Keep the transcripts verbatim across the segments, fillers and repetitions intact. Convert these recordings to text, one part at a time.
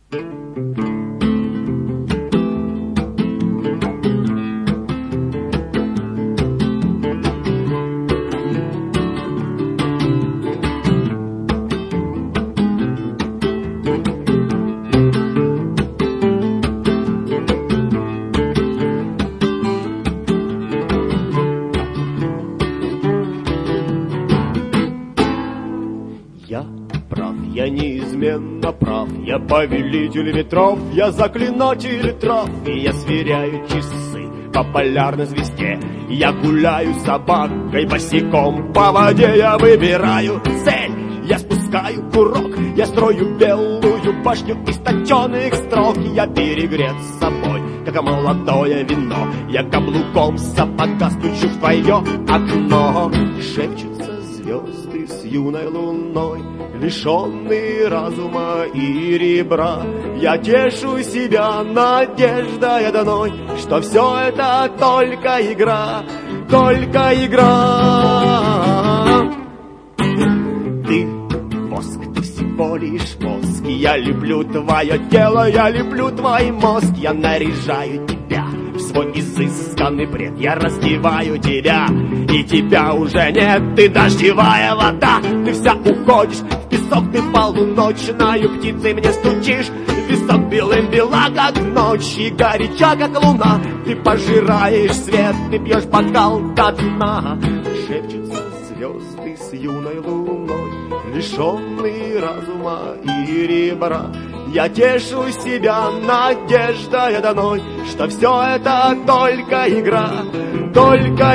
Я неизменно прав, я повелитель ветров, я заклинатель трав, и я сверяю часы по полярной звезде. Я гуляю с собакой босиком по воде, я выбираю цель, я спускаю курок, я строю белую башню из точеных строк. Я перегрет с собой, как молодое вино, я каблуком сапога стучу в твое окно. Шепчутся звезды с юной луной, лишенный разума и ребра. Я тешу себя надеждой одной, что все это только игра, только игра. Ты воск, ты всего лишь воск. Я люблю твое тело, я люблю твой мозг. Я наряжаю тебя в свой изысканный бред, я раздеваю тебя, и тебя уже нет. Ты дождевая вода, ты вся уходишь в песок, ты полуночною птицей мне стучишь. Висок белым бела, как ночь, и горяча, как луна. Ты пожираешь свет, ты пьешь бокал до дна. Шепчутся звезды с юной луной, лишенный разума и ребра. Я тешу себя надеждой одной, что все это только игра, только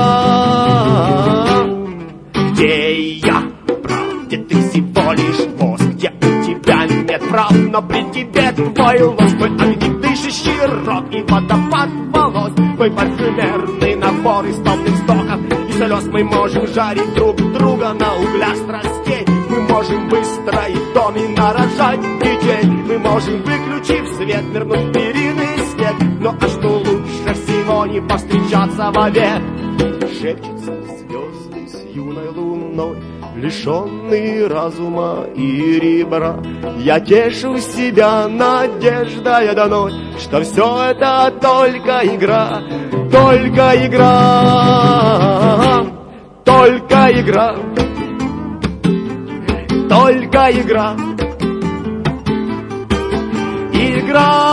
игра. Где я прав, где ты всего лишь воск, где у тебя нет прав, но при тебе твой ложь. Твой огнем дышащий рот и водопад волос, твой парфюмерный набор из томных вздохов и слез. Мы можем жарить друг друга на углях страстей, мы можем выстроить дом и нарожать детей. Мы можем, выключив свет, вернуть в перины снег. Но а что лучше всего не повстречаться вовек? Шепчутся звезды с юной луной, лишенный разума и ребра. Я тешу себя надеждой одной, что все это только игра, только игра, только игра, только игра, игра.